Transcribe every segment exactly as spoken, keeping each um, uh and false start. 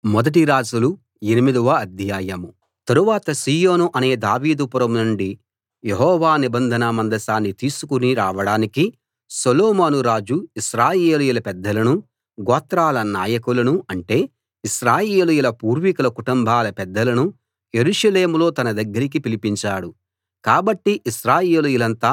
మొదటి రాజులు ఎనిమిదవ అధ్యాయం. తరువాత సీయోను అనే దావీదు పురం నుండి యెహోవా నిబంధన మందసాన్ని తీసుకుని రావడానికి సొలొమోను రాజు ఇశ్రాయేలీయుల పెద్దలనూ గోత్రాల నాయకులనూ అంటే ఇశ్రాయేలీయుల పూర్వీకుల కుటుంబాల పెద్దలనూ యెరూషలేములో తన దగ్గరికి పిలిపించాడు. కాబట్టి ఇశ్రాయేలీయులంతా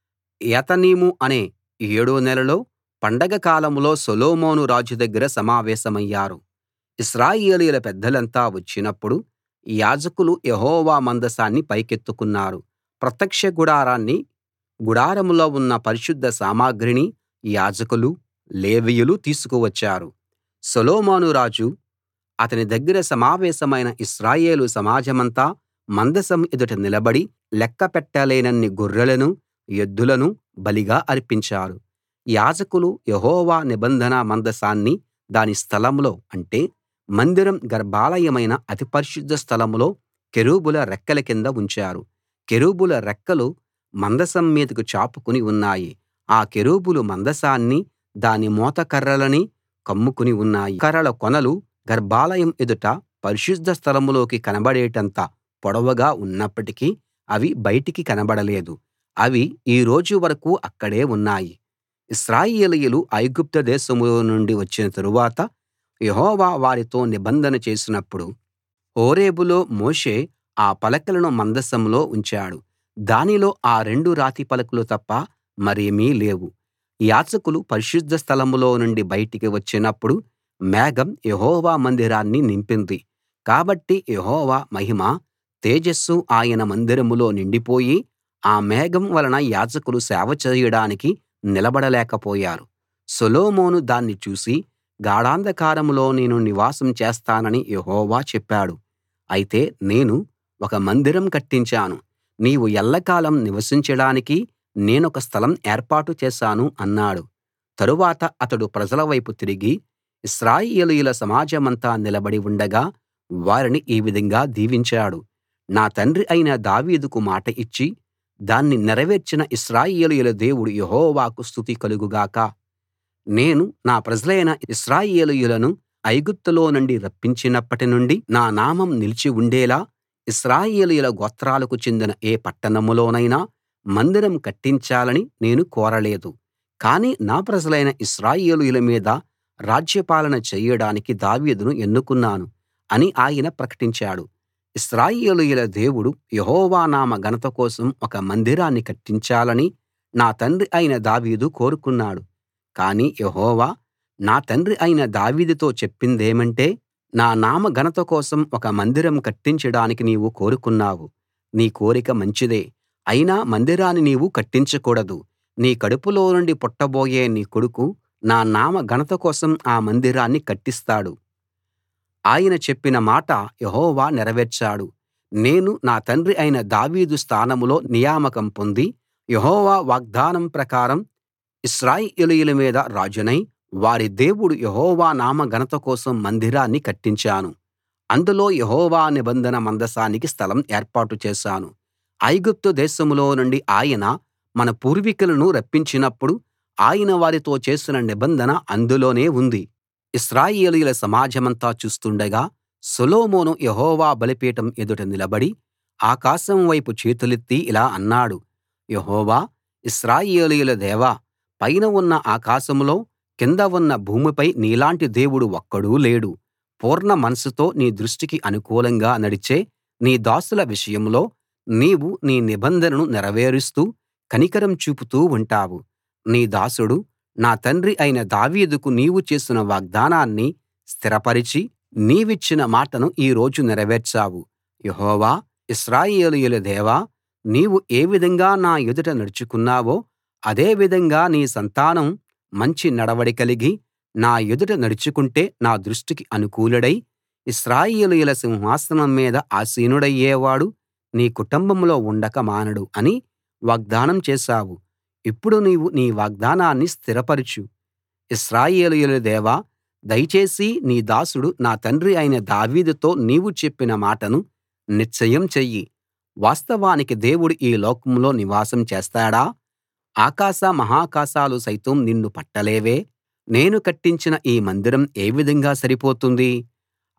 ఏతనీము అనే ఏడో నెలలో పండగ కాలంలో సొలొమోను రాజు దగ్గర సమావేశమయ్యారు. ఇశ్రాయేలీయుల పెద్దలంతా వచ్చినప్పుడు యాజకులు యెహోవా మందసాన్ని పైకెత్తుకున్నారు. ప్రత్యక్ష గుడారాన్నీ గుడారంలో ఉన్న పరిశుద్ధ సామగ్రినీ యాజకులూ లేవీయులూ తీసుకువచ్చారు. సొలొమోను రాజు అతని దగ్గర సమావేశమైన ఇశ్రాయేలు సమాజమంతా మందసం ఎదుట నిలబడి లెక్క పెట్టలేనన్ని గొర్రెలనూ ఎద్దులనూ బలిగా అర్పించారు. యాజకులు యెహోవా నిబంధన మందసాన్ని దాని స్థలంలో అంటే మందిరం గర్భాలయమైన అతి పరిశుద్ధ స్థలంలో కెరూబుల రెక్కల కింద ఉంచారు. కెరూబుల రెక్కలు మందసం మీదకు చాపుకుని ఉన్నాయి. ఆ కెరూబులు మందసాన్నీ దాని మోతకర్రలనీ కమ్ముకుని ఉన్నాయి. కర్రల కొనలు గర్భాలయం ఎదుట పరిశుద్ధ స్థలంలోకి కనబడేటంత పొడవుగా ఉన్నప్పటికీ అవి బయటికి కనబడలేదు. అవి ఈ రోజు వరకూ అక్కడే ఉన్నాయి. ఇశ్రాయేలీయులు ఐగుప్తు దేశంలో నుండి వచ్చిన తరువాత యెహోవా వారితో నిబంధన చేసినప్పుడు హోరేబులో మోషే ఆ పలకలను మందసంలో ఉంచాడు. దానిలో ఆ రెండు రాతి పలకలు తప్ప మరేమీ లేవు. యాజకులు పరిశుద్ధ స్థలంలో నుండి బయటికి వచ్చినప్పుడు మేఘం యెహోవా మందిరాన్ని నింపింది. కాబట్టి యెహోవా మహిమ తేజస్సు ఆయన మందిరంలో నిండిపోయి ఆ మేఘం వలన యాజకులు సేవ చేయడానికి నిలబడలేకపోయారు. సొలొమోను దాన్ని చూసి గాఢాంధకారంలో నేను నివాసం చేస్తానని యెహోవా చెప్పాడు. అయితే నేను ఒక మందిరం కట్టించాను. నీవు ఎల్లకాలం నివసించడానికి నేనొక స్థలం ఏర్పాటు చేశాను అన్నాడు. తరువాత అతడు ప్రజల వైపు తిరిగి ఇశ్రాయేలీయుల సమాజమంతా నిలబడి ఉండగా వారిని ఈ విధంగా దీవించాడు. నా తండ్రి అయిన దావీదుకు మాట ఇచ్చి దాన్ని నెరవేర్చిన ఇశ్రాయేలీయుల దేవుడు యెహోవాకు స్తుతి కలుగు గాక. నేను నా ప్రజలైన ఇశ్రాయేలీయులను ఐగుప్తులో నుండి రప్పించినప్పటి నుండి నా నామం నిలిచి ఉండేలా ఇశ్రాయేలీయుల గోత్రాలకు చెందిన ఏ పట్టణంలోనైనా మందిరం కట్టించాలని నేను కోరలేదు. కానీ నా ప్రజలైన ఇశ్రాయేలీయుల మీద రాజ్యపాలన చేయడానికి దావీదును ఎన్నుకున్నాను అని ఆయన ప్రకటించాడు. ఇశ్రాయేలీయుల దేవుడు యెహోవా నామ ఘనత కోసం ఒక మందిరాన్ని కట్టించాలని నా తండ్రి అయిన దావీదు కోరుకున్నాడు. కానీ యెహోవా నా తండ్రి అయిన దావీదుతో చెప్పిందేమంటే, నా నామ ఘనత కోసం ఒక మందిరం కట్టించడానికి నీవు కోరుకున్నావు. నీ కోరిక మంచిదే. అయినా మందిరాన్ని నీవు కట్టించకూడదు. నీ కడుపులో నుండి పుట్టబోయే నీ కొడుకు నా నామ ఘనత కోసం ఆ మందిరాన్ని కట్టిస్తాడు. ఆయన చెప్పిన మాట యెహోవా నెరవేర్చాడు. నేను నా తండ్రి అయిన దావీదు స్థానంలో నియామకం పొంది యెహోవా వాగ్దానం ప్రకారం ఇశ్రాయేలీయుల మీద రాజునై వారి దేవుడు యెహోవా నామ ఘనత కోసం మందిరాన్ని కట్టించాను. అందులో యెహోవా నిబంధన మందసానికి స్థలం ఏర్పాటు చేశాను. ఐగుప్తు దేశంలో నుండి ఆయన మన పూర్వీకులను రప్పించినప్పుడు ఆయన వారితో చేసిన నిబంధన అందులోనే ఉంది. ఇశ్రాయేలీయుల సమాజమంతా చూస్తుండగా సొలొమోను యెహోవా బలిపీఠం ఎదుట నిలబడి ఆకాశం వైపు చేతులెత్తి ఇలా అన్నాడు. యెహోవా ఇశ్రాయేలీయుల దేవా, పైన ఉన్న ఆకాశంలో కింద ఉన్న భూమిపై నీలాంటి దేవుడు ఒక్కడూ లేడు. పూర్ణ మనస్సుతో నీ దృష్టికి అనుకూలంగా నడిచే నీ దాసుల విషయంలో నీవు నీ నిబంధనను నెరవేరుస్తూ కనికరం చూపుతూ ఉంటావు. నీ దాసుడు నా తండ్రి అయిన దావీదుకు నీవు చేసిన వాగ్దానాన్ని స్థిరపరచి నీవిచ్చిన మాటను ఈ రోజు నెరవేర్చావు. యెహోవా ఇశ్రాయేలీయుల దేవా, నీవు ఏ విధంగా నా ఎదుట నడుచుకున్నావో అదే విధంగా నీ సంతానం మంచి నడవడి కలిగి నా ఎదుట నడుచుకుంటే నా దృష్టికి అనుకూలుడై ఇశ్రాయేలీయుల సింహాసనం మీద ఆసీనుడయ్యేవాడు నీ కుటుంబంలో ఉండక మానడు అని వాగ్దానం చేశావు. ఇప్పుడు నీవు నీ వాగ్దానాన్ని స్థిరపరచు. ఇశ్రాయేలీయుల దేవా, దయచేసి నీ దాసుడు నా తండ్రి అయిన దావీదుతో నీవు చెప్పిన మాటను నిశ్చయం చెయ్యి. వాస్తవానికి దేవుడు ఈ లోకంలో నివాసం చేస్తాడా? ఆకాశ మహాకాశాలు సైతం నిన్ను పట్టలేవే? నేను కట్టించిన ఈ మందిరం ఏ విధంగా సరిపోతుంది?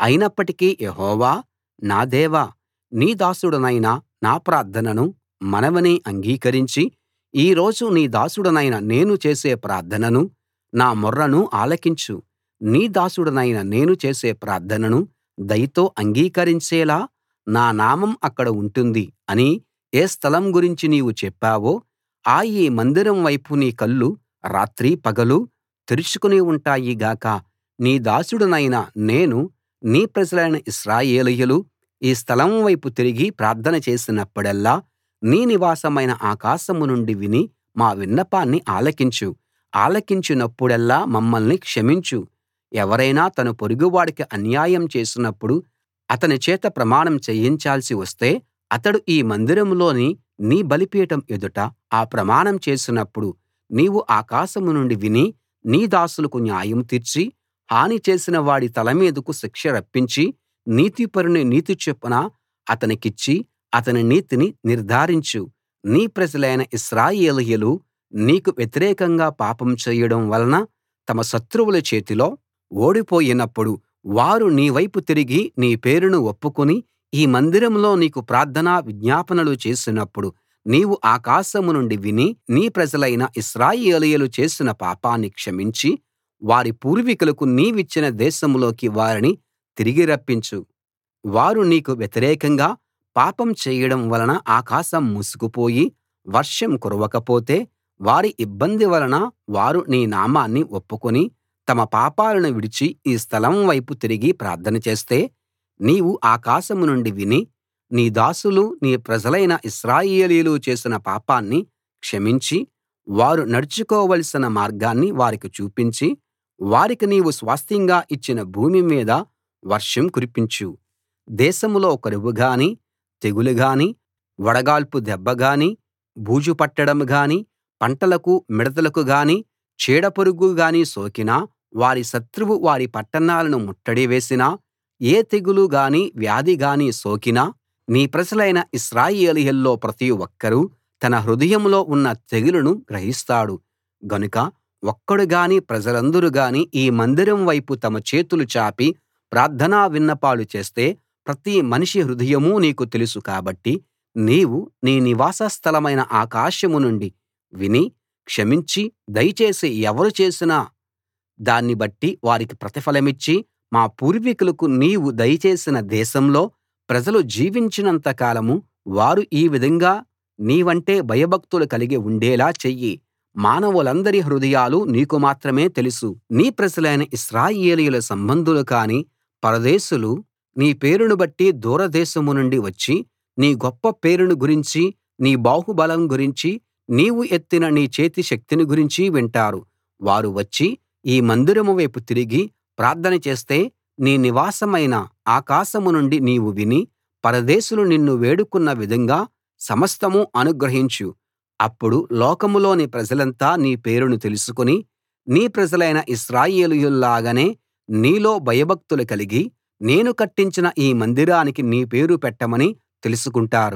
అయినప్పటికీ యెహోవా నా దేవా, నీ దాసుడనైన నా ప్రార్థనను మనవిని అంగీకరించి ఈ రోజు నీ దాసుడనైన నేను చేసే ప్రార్థనను నా మొర్రను ఆలకించు. నీ దాసుడనైన నేను చేసే ప్రార్థనను దయతో అంగీకరించేలా నా నామం అక్కడ ఉంటుంది అని ఏ స్థలం గురించి నీవు చెప్పావో ఆ ఈ మందిరం వైపు నీ కళ్ళు రాత్రీ పగలూ తెరుచుకుని ఉంటాయి గాక. నీ దాసుడనైన నేను నీ ప్రజలైన ఇశ్రాయేలీయులు ఈ స్థలం వైపు తిరిగి ప్రార్థన చేసినప్పుడెల్లా నీ నివాసమైన ఆకాశం నుండి విని మా విన్నపాన్ని ఆలకించు. ఆలకించినప్పుడెల్లా మమ్మల్ని క్షమించు. ఎవరైనా తన పొరుగువాడికి అన్యాయం చేసినప్పుడు అతని చేత ప్రమాణం చేయించాల్సి వస్తే అతడు ఈ మందిరంలోని నీ బలిపీఠం ఎదుట ఆ ప్రమాణం చేసినప్పుడు నీవు ఆకాశం నుండి విని నీ దాసులకు న్యాయం తీర్చి హాని చేసిన వాడి తల మీదకు శిక్ష రప్పించి నీతిపరుని నీతి చొప్పున అతనికిచ్చి అతని నీతిని నిర్ధారించు. నీ ప్రజలైన ఇశ్రాయేలీయులు నీకు వ్యతిరేకంగా పాపం చేయడం వలన తమ శత్రువుల చేతిలో ఓడిపోయినప్పుడు వారు నీ వైపు తిరిగి నీ పేరును ఒప్పుకుని ఈ మందిరంలో నీకు ప్రార్థనా విజ్ఞాపనలు చేసినప్పుడు నీవు ఆకాశం నుండి విని నీ ప్రజలైన ఇశ్రాయేలీయులు చేసిన పాపాన్ని క్షమించి వారి పూర్వీకులకు నీవిచ్చిన దేశంలోకి వారిని తిరిగి రప్పించు. వారు నీకు వ్యతిరేకంగా పాపం చేయడం వలన ఆకాశం మూసుకుపోయి వర్షం కురవకపోతే వారి ఇబ్బంది వలన వారు నీ నామాన్ని ఒప్పుకుని తమ పాపాలను విడిచి ఈ స్థలం వైపు తిరిగి ప్రార్థన చేస్తే నీవు ఆకాశం నుండి విని నీ దాసులు నీ ప్రజలైన ఇశ్రాయేలీయులు చేసిన పాపాన్ని క్షమించి వారు నడుచుకోవలసిన మార్గాన్ని వారికి చూపించి వారికి నీవు స్వాస్థ్యంగా ఇచ్చిన భూమి మీద వర్షం కురిపించు. దేశంలో కరువు గానీ తెగులు గానీ వడగాల్పు దెబ్బ గానీ బూజు పట్టడం గానీ పంటలకు మిడతలకు గానీ చీడపురుగు గానీ సోకినా వారి శత్రువు వారి పట్టణాలను ముట్టడి వేసినా ఏ తెగులు గానీ వ్యాధి గానీ సోకినా నీ ప్రజలైన ఇశ్రాయేలీయుల్లో ప్రతి ఒక్కరూ తన హృదయంలో ఉన్న తెగులును గ్రహిస్తాడు గనుక ఒక్కడు గాని ప్రజలందరూ గాని ఈ మందిరం వైపు తమ చేతులు చాపి ప్రార్థనా విన్నపాలు చేస్తే ప్రతి మనిషి హృదయమూ నీకు తెలుసు కాబట్టి నీవు నీ నివాస స్థలమైన ఆకాశం నుండి విని క్షమించి దయచేసి ఎవరు చేసిన దాన్ని బట్టి వారికి ప్రతిఫలమిచ్చి మా పూర్వీకులకు నీవు దయచేసిన దేశంలో ప్రజలు జీవించినంత కాలం వారు ఈ విధంగా నీవంటే భయభక్తులు కలిగి ఉండేలా చెయ్యి. మానవులందరి హృదయాలు నీకు మాత్రమే తెలుసు. నీ ప్రజలైన ఇశ్రాయేలీయుల సంబంధులు కాని పరదేశులు నీ పేరును బట్టి దూరదేశం నుండి వచ్చి నీ గొప్ప పేరును గురించి నీ బాహుబలం గురించి నీవు ఎత్తిన నీ చేతి శక్తిని గురించి వింటారు. వారు వచ్చి ఈ మందిరం వైపు తిరిగి ప్రార్థన చేస్తే నీ నివాసమైన ఆకాశం నుండి నీవు విని పరదేశులు నిన్ను వేడుకున్న విధంగా సమస్తం అనుగ్రహించు. అప్పుడు లోకంలోని ప్రజలంతా నీ పేరును తెలుసుకుని నీ ప్రజలైన ఇశ్రాయేలీయుల్లాగానే నీలో భయభక్తులు కలిగి నేను కట్టించిన ఈ మందిరానికి నీ పేరు పెట్టమని తెలుసుకుంటారు.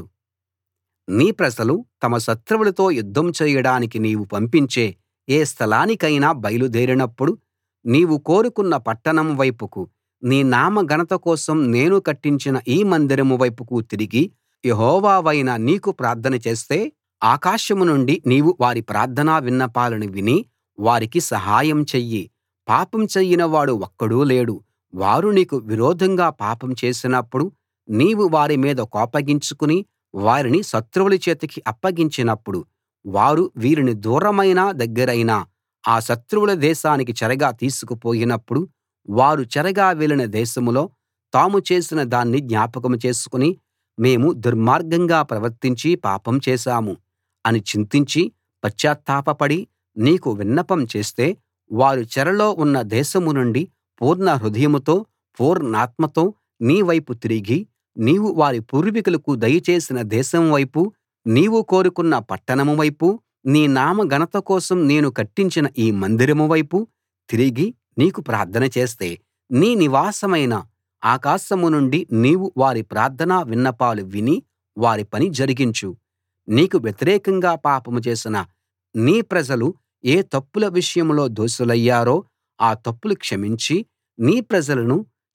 నీ ప్రజలు తమ శత్రువులతో యుద్ధం చేయడానికి నీవు పంపించే ఏ స్థలానికైనా బయలుదేరినప్పుడు నీవు కోరుకున్న పట్టణం వైపుకు నీ నామ ఘనత కోసం నేను కట్టించిన ఈ మందిరం వైపుకు తిరిగి యెహోవావైన నీకు ప్రార్థన చేస్తే ఆకాశం నుండి నీవు వారి ప్రార్థనా విన్నపాలను విని వారికి సహాయం చెయ్యి. పాపం చెయ్యనివాడు ఒక్కడూ లేడు. వారు నీకు విరోధంగా పాపం చేసినప్పుడు నీవు వారి మీద కోపగించుకుని వారిని శత్రువుల చేతికి అప్పగించినప్పుడు వారు వీరిని దూరమైనా దగ్గరైనా ఆ శత్రువుల దేశానికి చెరగా తీసుకుపోయినప్పుడు వారు చెరగా వెళ్ళిన దేశంలో తాము చేసిన దాన్ని జ్ఞాపకం చేసుకుని మేము దుర్మార్గంగా ప్రవర్తించి పాపం చేశాము అని చింతించి పశ్చాత్తాపపడి నీకు విన్నపం చేస్తే వారు చెరలో ఉన్న దేశం నుండి పూర్ణ హృదయంతో పూర్ణాత్మతో నీ వైపు తిరిగి నీవు వారి పూర్వీకులకు దయచేసిన దేశం వైపు నీవు కోరుకున్న పట్టణం వైపు నీ నామ ఘనత కోసం నేను కట్టించిన ఈ మందిరం వైపు తిరిగి నీకు ప్రార్థన చేస్తే నీ నివాసమైన ఆకాశం నుండి నీవు వారి ప్రార్థనా విన్నపాలు విని వారి పని జరిగించు. నీకు వ్యతిరేకంగా పాపం చేసిన నీ ప్రజలు ఏ తప్పుల విషయంలో దోషులయ్యారో ఆ తప్పులు క్షమించి నీ ప్రజలను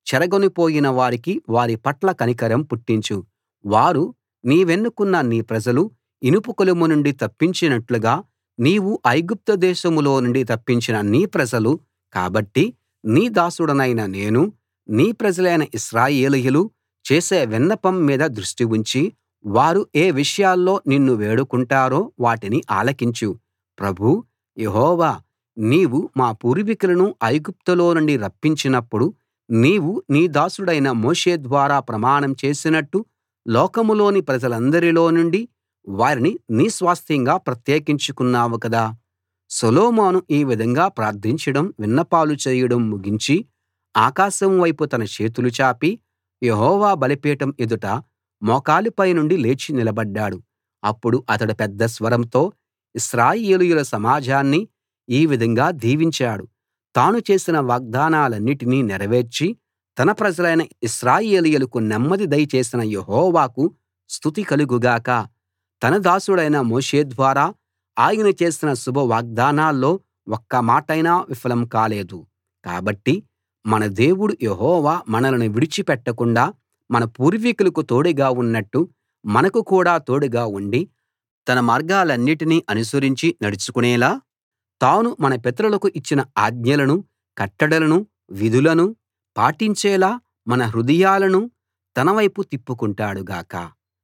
చెరగొనిపోయిన వారికి వారి పట్ల కనికరం పుట్టించు. వారు నీవెన్నుకున్న నీ ప్రజలు ఇనుప కొలిమి నుండి తప్పించినట్లుగా నీవు ఐగుప్తు దేశంలో నుండి తప్పించిన నీ ప్రజలు కాబట్టి నీ దాసుడనైన నేను నీ ప్రజలైన ఇశ్రాయేలీయులు చేసే విన్నపం మీద దృష్టి ఉంచి వారు ఏ విషయాల్లో నిన్ను వేడుకుంటారో వాటిని ఆలకించు. ప్రభూ యెహోవా, నీవు మా పూర్వీకులను ఐగుప్తులో నుండి రప్పించినప్పుడు నీవు నీ దాసుడైన మోషే ద్వారా ప్రమాణం చేసినట్టు లోకంలోని ప్రజలందరిలో నుండి వారిని నీ స్వాస్థ్యంగా ప్రత్యేకించుకున్నావు కదా. సొలొమోను ఈ విధంగా ప్రార్థించడం విన్నపాలు చేయడం ముగించి ఆకాశం వైపు తన చేతులు చాపి యెహోవా బలిపీఠం ఎదుట మోకాలిపై నుండి లేచి నిలబడ్డాడు. అప్పుడు అతడు పెద్ద స్వరంతో ఇశ్రాయేలీయుల సమాజాన్ని ఈ విధంగా దీవించాడు. తాను చేసిన వాగ్దానాలన్నిటినీ నెరవేర్చి తన ప్రజలైన ఇశ్రాయేలీయులకు నెమ్మది దయచేసిన యెహోవాకు స్తుతి కలుగు గాక. తన దాసుడైన మోషే ద్వారా ఆయన చేసిన శుభ వాగ్దానాల్లో ఒక్క మాటైనా విఫలం కాలేదు. కాబట్టి మన దేవుడు యెహోవా మనలను విడిచిపెట్టకుండా మన పూర్వీకులకు తోడుగా ఉన్నట్టు మనకు కూడా తోడుగా ఉండి తన మార్గాలన్నిటినీ అనుసరించి నడుచుకునేలా తాను మన పితరులకు ఇచ్చిన ఆజ్ఞలను, కట్టడలను, విధులను పాటించేలా మన హృదయాలను తన వైపు తిప్పుకుంటాడు గాక.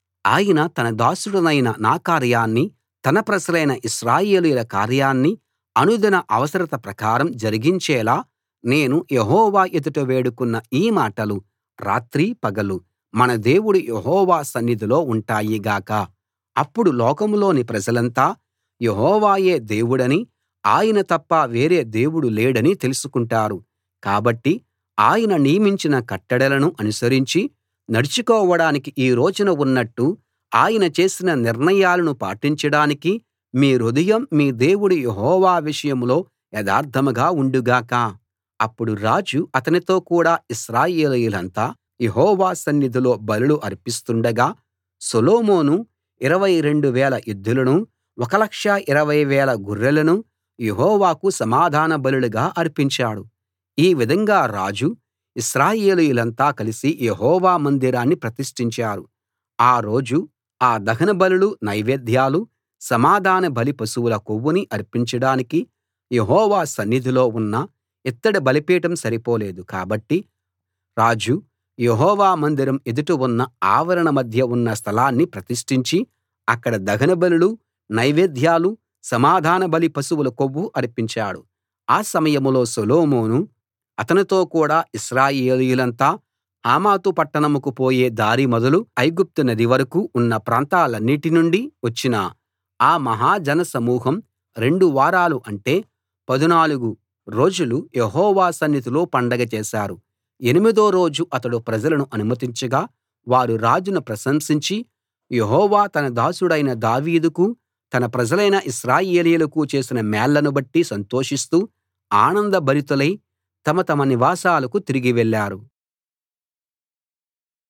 ఆయన తన దాసుడనైన నా కార్యాన్ని, తన ప్రజలైన ఇశ్రాయేలీయుల కార్యాన్ని అనుదిన అవసరత ప్రకారం జరిగించేలా నేను యెహోవా ఎదుట వేడుకున్న ఈ మాటలు రాత్రీ పగలు మన దేవుడు యెహోవా సన్నిధిలో ఉంటాయి గాక. అప్పుడు లోకంలోని ప్రజలంతా యెహోవాయే దేవుడని, ఆయన తప్ప వేరే దేవుడు లేడని తెలుసుకుంటారు. కాబట్టి ఆయన నియమించిన కట్టడలను అనుసరించి నడుచుకోవడానికి ఈ రోజున ఉన్నట్టు ఆయన చేసిన నిర్ణయాలను పాటించడానికి మీ హృదయం మీ దేవుడు యెహోవా విషయంలో యథార్థంగా ఉండుగాక. అప్పుడు రాజు అతనితో కూడా ఇశ్రాయేలీయులంతా యెహోవా సన్నిధిలో బలులు అర్పిస్తుండగా సొలొమోను ఇరవై రెండు వేల ఎద్దులను, ఒక లక్ష ఇరవై వేల గొర్రెలను యెహోవాకు సమాధాన బలులుగా అర్పించాడు. ఈ విధంగా రాజు, ఇశ్రాయేలీయులంతా కలిసి యెహోవా మందిరాన్ని ప్రతిష్ఠించారు. ఆ రోజు ఆ దహన బలులు, నైవేద్యాలు, సమాధాన బలి పశువుల కొవ్వుని అర్పించడానికి యెహోవా సన్నిధిలో ఉన్న ఇత్తడి బలిపీఠం సరిపోలేదు. కాబట్టి రాజు యెహోవా మందిరం ఎదుట ఉన్న ఆవరణ మధ్య ఉన్న స్థలాన్ని ప్రతిష్ఠించి అక్కడ దహనబలులు, నైవేద్యాలు, సమాధాన బలి పశువుల కొవ్వు అర్పించాడు. ఆ సమయంలో సొలొమోను అతనితో కూడా ఇశ్రాయేలీయులంతా హమాతు పట్టణంకు పోయే దారి మొదలు ఐగుప్తు నది వరకూ ఉన్న ప్రాంతాలన్నిటి నుండి వచ్చిన ఆ మహా జనసమూహం రెండు వారాలు అంటే పదునాలుగు రోజులు యెహోవా సన్నిధిలో పండగ చేశారు. ఎనిమిదో రోజు అతడు ప్రజలను అనుమతించగా వారు రాజును ప్రశంసించి యెహోవా తన దాసుడైన దావీదుకు తన ప్రజలైన ఇశ్రాయేలీయులకు చేసిన మేళ్లను బట్టి సంతోషిస్తూ ఆనందభరితులై తమ తమ నివాసాలకు తిరిగి వెళ్ళారు.